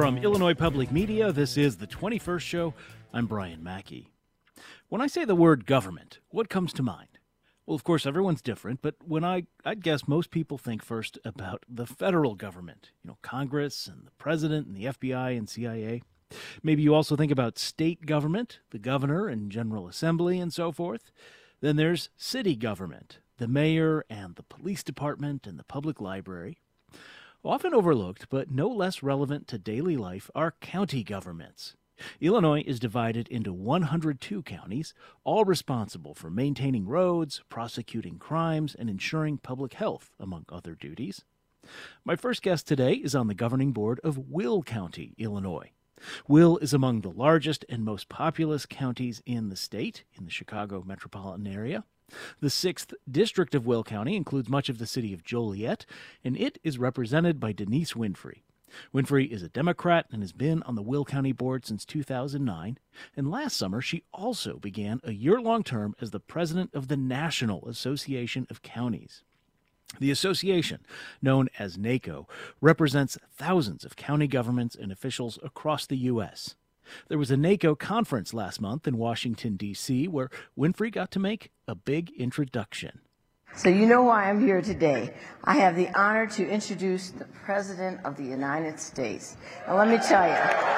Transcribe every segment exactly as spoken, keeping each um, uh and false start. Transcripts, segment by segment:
From Illinois Public Media, this is The twenty-first Show. I'm Brian Mackey. When I say the word government, what comes to mind? Well, of course, everyone's different, but when I, I'd guess most people think first about the federal government, you know, Congress and the president and the F B I and C I A. Maybe you also think about state government, the governor and General Assembly and so forth. Then there's city government, the mayor and the police department and the public library. Often overlooked, but no less relevant to daily life, are county governments. Illinois is divided into one hundred two counties, all responsible for maintaining roads, prosecuting crimes, and ensuring public health, among other duties. My first guest today is on the governing board of Will County, Illinois. Will is among the largest and most populous counties in the state, in the Chicago metropolitan area. The sixth District of Will County includes much of the city of Joliet, and it is represented by Denise Winfrey. Winfrey is a Democrat and has been on the Will County Board since two thousand nine, and last summer she also began a year-long term as the president of the National Association of Counties. The association, known as NACO, represents thousands of county governments and officials across the U S There was a NACO conference last month in Washington, D C, where Winfrey got to make a big introduction. So you know why I'm here today. I have the honor to introduce the President of the United States. And let me tell you,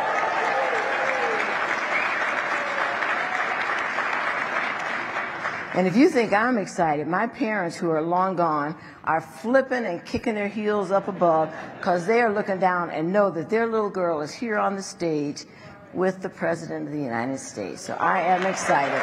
and if you think I'm excited, my parents, who are long gone, are flipping and kicking their heels up above because they are looking down and know that their little girl is here on the stage with the President of the United States. So I am excited.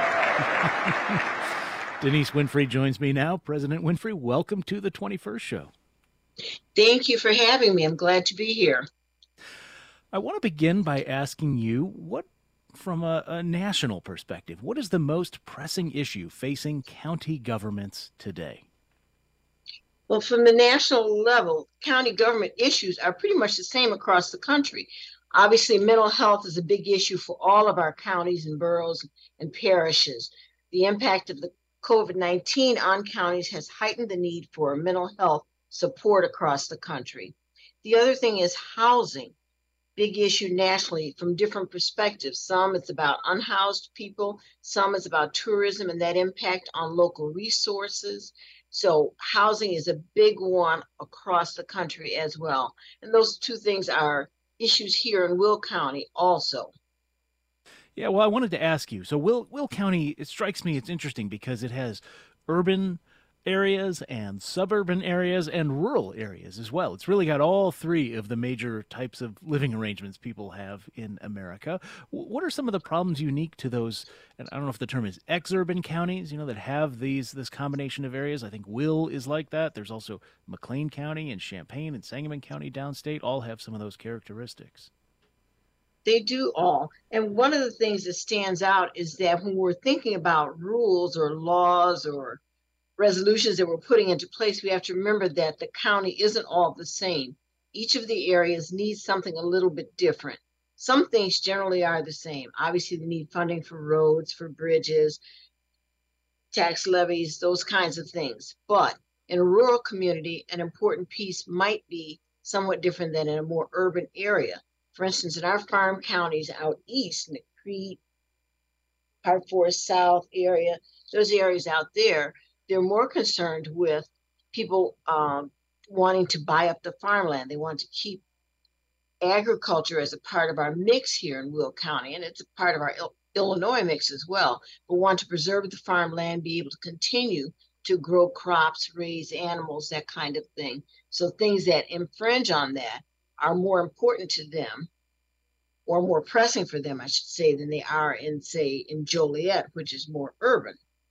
Denise Winfrey joins me now. President Winfrey, welcome to the twenty-first Show. Thank you for having me. I'm glad to be here. I want to begin by asking you, what, from a, a national perspective, what is the most pressing issue facing county governments today? Well, from the national level, county government issues are pretty much the same across the country. Obviously, mental health is a big issue for all of our counties and boroughs and parishes. The impact of the COVID nineteen on counties has heightened the need for mental health support across the country. The other thing is housing, big issue nationally from different perspectives. Some it's about unhoused people, some it's about tourism and that impact on local resources. So housing is a big one across the country as well. And those two things are issues here in Will County also. Yeah, well, I wanted to ask you. So Will Will County, it strikes me, it's interesting because it has urban areas and suburban areas and rural areas as well. It's really got all three of the major types of living arrangements people have in America. What are some of the problems unique to those, and I don't know if the term is exurban counties, you know, that have these this combination of areas? I think Will is like that. There's also McLean County and Champaign and Sangamon County downstate all have some of those characteristics. They do all. And one of the things that stands out is that when we're thinking about rules or laws or resolutions that we're putting into place, we have to remember that the county isn't all the same. Each of the areas needs something a little bit different. Some things generally are the same. Obviously, they need funding for roads, for bridges, tax levies, those kinds of things. But in a rural community, an important piece might be somewhat different than in a more urban area. For instance, in our farm counties out east, Crete, Park Forest South area, those areas out there, they're more concerned with people um, wanting to buy up the farmland. They want to keep agriculture as a part of our mix here in Will County, and it's a part of our Il- Illinois mix as well, but want to preserve the farmland, be able to continue to grow crops, raise animals, that kind of thing. So things that infringe on that are more important to them, or more pressing for them, I should say, than they are in, say, in Joliet, which is more urban.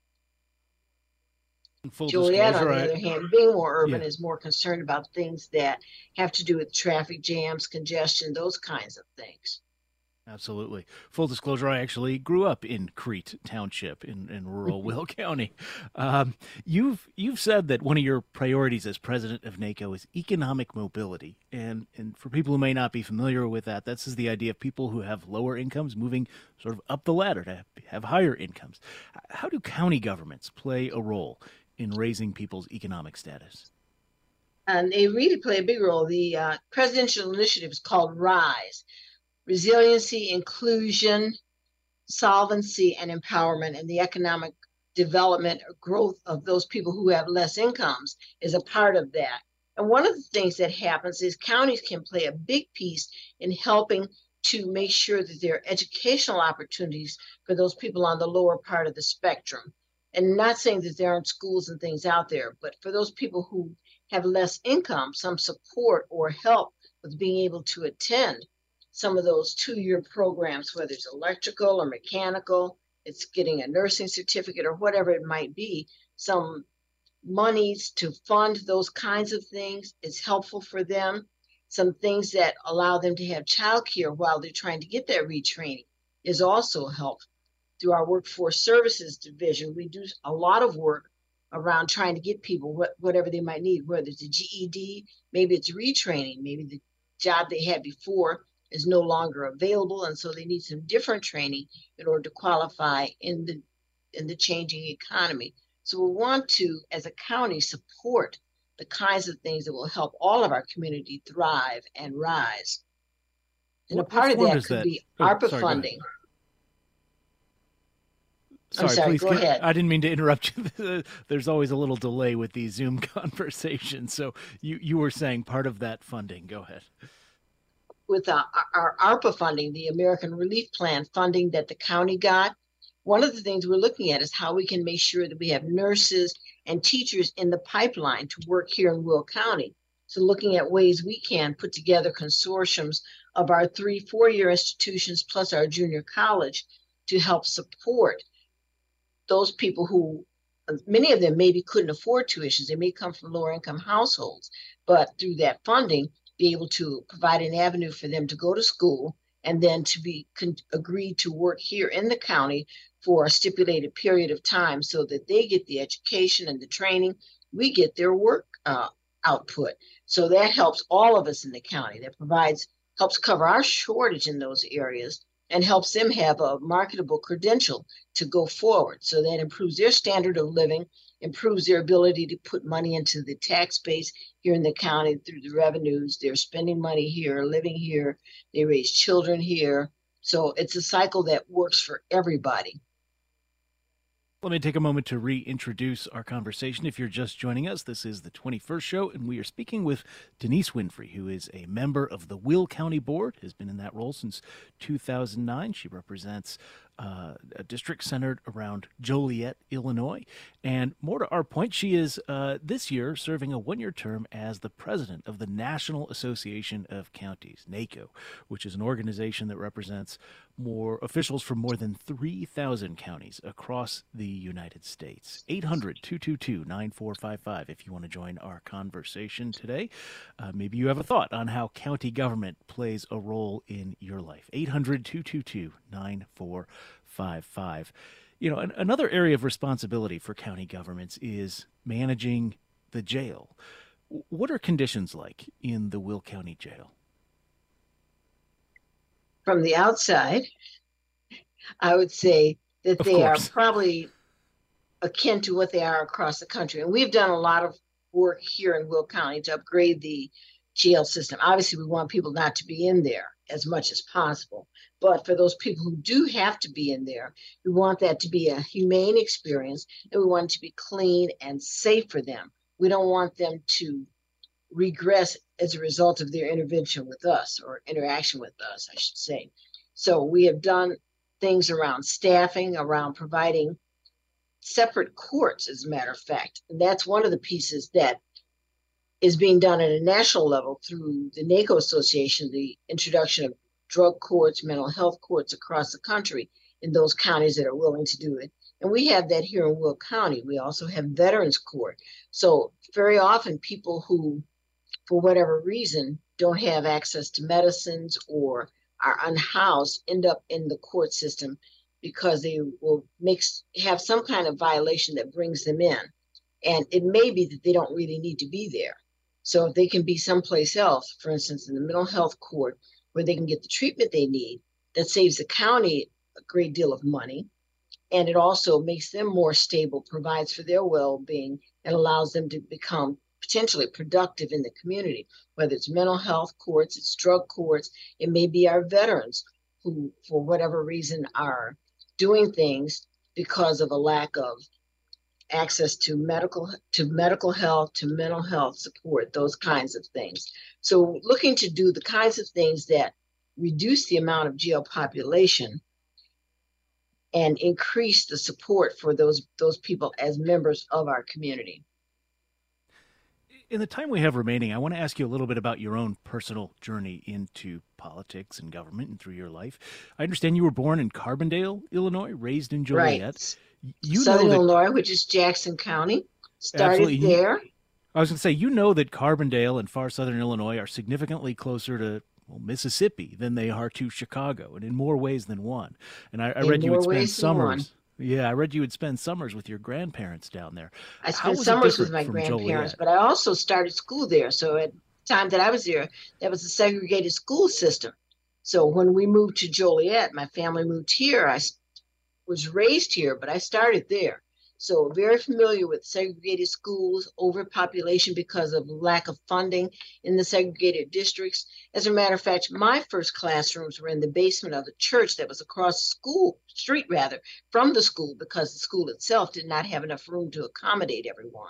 Full Joliet, on the I, other hand, being more urban, yeah. is more concerned about things that have to do with traffic jams, congestion, those kinds of things. Absolutely. Full disclosure, I actually grew up in Crete Township in, in rural Will County. Um, you've you've said that one of your priorities as president of NACO is economic mobility. And, and for people who may not be familiar with that, this is the idea of people who have lower incomes moving sort of up the ladder to have higher incomes. How do county governments play a role in raising people's economic status? And they really play a big role. The uh, presidential initiative is called RISE, Resiliency, Inclusion, Solvency, and Empowerment, and the economic development or growth of those people who have less incomes is a part of that. And one of the things that happens is counties can play a big piece in helping to make sure that there are educational opportunities for those people on the lower part of the spectrum. And not saying that there aren't schools and things out there, but for those people who have less income, some support or help with being able to attend some of those two-year programs, whether it's electrical or mechanical, it's getting a nursing certificate or whatever it might be, some monies to fund those kinds of things is helpful for them. Some things that allow them to have childcare while they're trying to get that retraining is also helpful. Through our workforce services division, we do a lot of work around trying to get people what, whatever they might need, whether it's a G E D, maybe it's retraining, maybe the job they had before is no longer available, and so they need some different training in order to qualify in the in the changing economy. So we want to, as a county, support the kinds of things that will help all of our community thrive and rise. And What, a part of that could that? be oh, ARPA sorry, funding. Sorry, I'm sorry, please. go can, ahead. I didn't mean to interrupt you. There's always a little delay with these Zoom conversations. So you, you were saying part of that funding. Go ahead. With uh, our ARPA funding, the American Relief Plan funding that the county got, one of the things we're looking at is how we can make sure that we have nurses and teachers in the pipeline to work here in Will County. So looking at ways we can put together consortiums of our three, four-year institutions plus our junior college to help support those people who, many of them maybe couldn't afford tuitions. They may come from lower income households, but through that funding, be able to provide an avenue for them to go to school and then to be con- agreed to work here in the county for a stipulated period of time so that they get the education and the training, we get their work uh, output. So that helps all of us in the county. That provides, helps cover our shortage in those areas and helps them have a marketable credential to go forward. So that improves their standard of living, improves their ability to put money into the tax base here in the county through the revenues. They're spending money here, living here, they raise children here. So it's a cycle that works for everybody. Let me take a moment to reintroduce our conversation. If you're just joining us, this is the twenty-first show, and we are speaking with Denise Winfrey, who is a member of the Will County Board, has been in that role since two thousand nine. She represents uh, a district centered around Joliet, Illinois. And more to our point, she is uh, this year serving a one-year term as the president of the National Association of Counties, NACO, which is an organization that represents more officials from more than three thousand counties across the United States. eight hundred, two two two, nine four five five if you want to join our conversation today. Uh, maybe you have a thought on how county government plays a role in your life. eight hundred, two two two, nine four five five. You know, an, another area of responsibility for county governments is managing the jail. What are conditions like in the Will County Jail? From the outside, I would say that Of they course. are probably akin to what they are across the country. And we've done a lot of work here in Will County to upgrade the jail system. Obviously, we want people not to be in there as much as possible. But for those people who do have to be in there, we want that to be a humane experience, and we want it to be clean and safe for them. We don't want them to regress as a result of their intervention with us, or interaction with us, I should say. So we have done things around staffing, around providing separate courts, as a matter of fact. And that's one of the pieces that is being done at a national level through the NACO Association, the introduction of drug courts, mental health courts across the country in those counties that are willing to do it. And we have that here in Will County. We also have Veterans Court. So very often people who, for whatever reason, don't have access to medicines or are unhoused end up in the court system because they will make, have some kind of violation that brings them in. And it may be that they don't really need to be there. So if they can be someplace else, for instance, in the mental health court, where they can get the treatment they need, that saves the county a great deal of money. And it also makes them more stable, provides for their well-being, and allows them to become potentially productive in the community, whether it's mental health courts, it's drug courts, it may be our veterans who, for whatever reason, are doing things because of a lack of access to medical to medical health, to mental health support, those kinds of things. So looking to do the kinds of things that reduce the amount of jail population and increase the support for those those people as members of our community. In the time we have remaining, I want to ask you a little bit about your own personal journey into politics and government and through your life. I understand you were born in Carbondale, Illinois, raised in Joliet. Right. You Southern know that, Illinois, which is Jackson County, started absolutely. there. I was going to say, you know that Carbondale and far southern Illinois are significantly closer to well, Mississippi than they are to Chicago, and in more ways than one. And I, I read you would spend summers. Yeah, I read you would spend summers with your grandparents down there. I spent summers with my grandparents, Joliet? but I also started school there. So at the time that I was there, that was a segregated school system. So when we moved to Joliet, my family moved here. I was raised here, but I started there. So very familiar with segregated schools, overpopulation because of lack of funding in the segregated districts. As a matter of fact, my first classrooms were in the basement of the church that was across the school street, rather, from the school, because the school itself did not have enough room to accommodate everyone.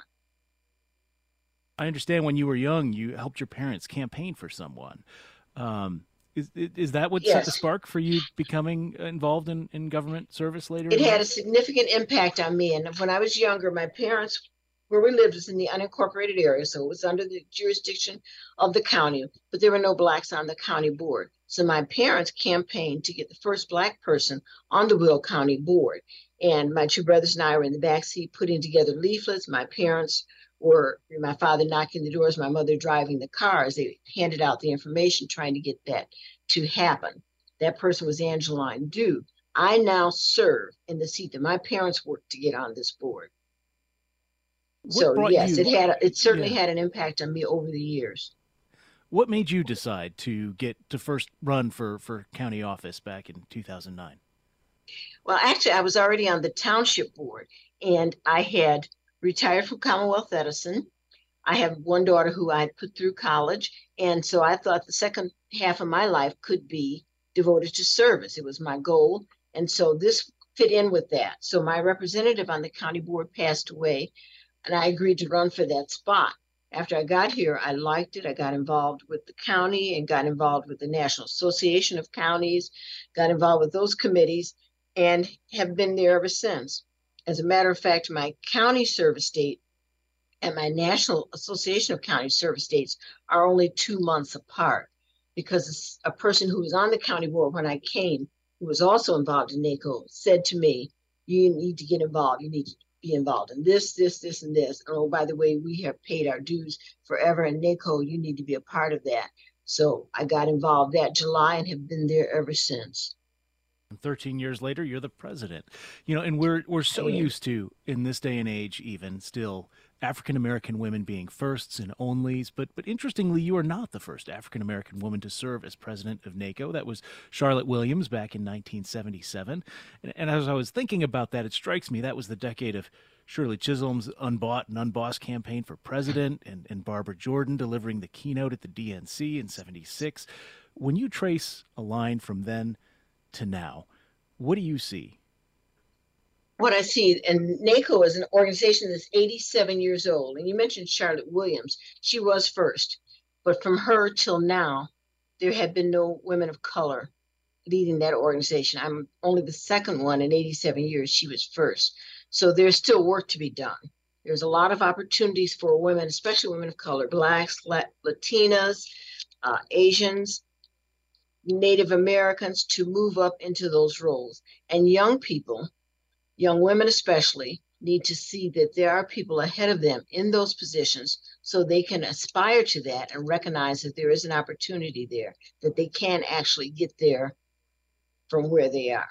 I understand when you were young, you helped your parents campaign for someone. Um, Is is that what Yes. set the spark for you becoming involved in, in government service later? It in had a life? significant impact on me. And when I was younger, my parents, where we lived was in the unincorporated area, so it was under the jurisdiction of the county, but there were no blacks on the county board. So my parents campaigned to get the first black person on the Will County board. And my two brothers and I were in the backseat putting together leaflets. My parents were, my father knocking the doors, my mother driving the cars. They handed out the information trying to get that to happen. That person was Angeline Dew. I now serve in the seat that my parents worked to get on this board. What So brought yes, you- it had it certainly Yeah. had an impact on me over the years. What made you decide to get to first run for, for county office back in two thousand nine? Well, actually, I was already on the township board, and I had retired from Commonwealth Edison. I have one daughter who I had put through college, and so I thought the second half of my life could be devoted to service. It was my goal, and so this fit in with that. So my representative on the county board passed away, and I agreed to run for that spot. After I got here, I liked it. I got involved with the county and got involved with the National Association of Counties, got involved with those committees, and have been there ever since. As a matter of fact, my county service date and my National Association of County Service dates are only two months apart, because a person who was on the county board when I came, who was also involved in NACO, said to me, you need to get involved. You need to be involved in this, this, this, and this. And oh, by the way, we have paid our dues forever in NACO. You need to be a part of that. So I got involved that July and have been there ever since. And thirteen years later, you're the president. You know, and we're we're so Yeah. used to, in this day and age, even still, African-American women being firsts and onlys. But but interestingly, you are not the first African-American woman to serve as president of NACO. That was Charlotte Williams back in nineteen seventy-seven. And, and as I was thinking about that, it strikes me that was the decade of Shirley Chisholm's Unbought and Unbossed campaign for president, and, and Barbara Jordan delivering the keynote at the D N C in seventy-six. When you trace a line from then to now, what do you see? What I see, and NACO is an organization that's eighty-seven years old. And you mentioned Charlotte Williams. She was first. But from her till now, there have been no women of color leading that organization. I'm only the second one in eighty-seven years. She was first. So there's still work to be done. There's a lot of opportunities for women, especially women of color, Blacks, Latinas, uh, Asians, Native Americans, to move up into those roles. And young people, young women especially, need to see that there are people ahead of them in those positions so they can aspire to that and recognize that there is an opportunity there, that they can actually get there from where they are.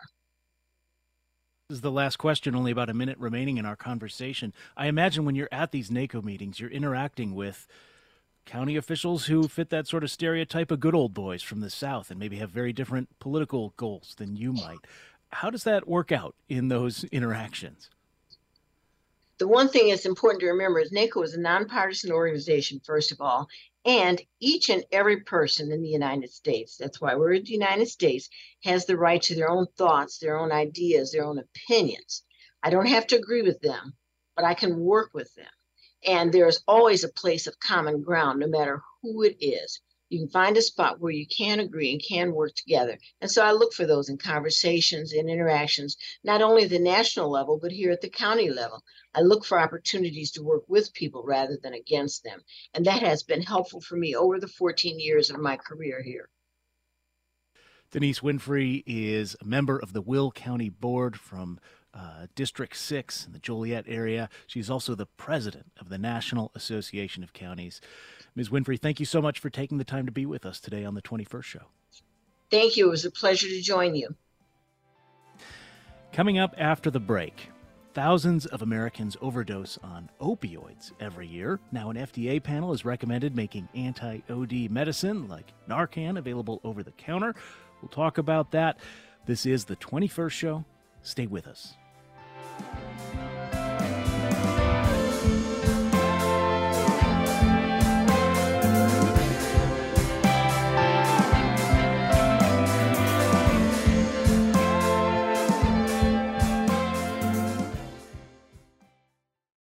This is the last question, only about a minute remaining in our conversation. I imagine when you're at these NACO meetings, you're interacting with county officials who fit that sort of stereotype of good old boys from the South and maybe have very different political goals than you might. How does that work out in those interactions? The one thing that's important to remember is NACO is a nonpartisan organization, first of all, and each and every person in the United States, that's why we're in the United States, has the right to their own thoughts, their own ideas, their own opinions. I don't have to agree with them, but I can work with them. And there's always a place of common ground, no matter who it is. You can find a spot where you can agree and can work together. And so I look for those in conversations and interactions, not only at the national level, but here at the county level. I look for opportunities to work with people rather than against them. And that has been helpful for me over the fourteen years of my career here. Denise Winfrey is a member of the Will County Board from uh, District six in the Joliet area. She's also the president of the National Association of Counties. Miz Winfrey, thank you so much for taking the time to be with us today on the twenty-first Show. Thank you. It was a pleasure to join you. Coming up after the break, thousands of Americans overdose on opioids every year. Now an F D A panel has recommended making anti-O D medicine like Narcan available over the counter. We'll talk about that. This is the twenty-first Show. Stay with us.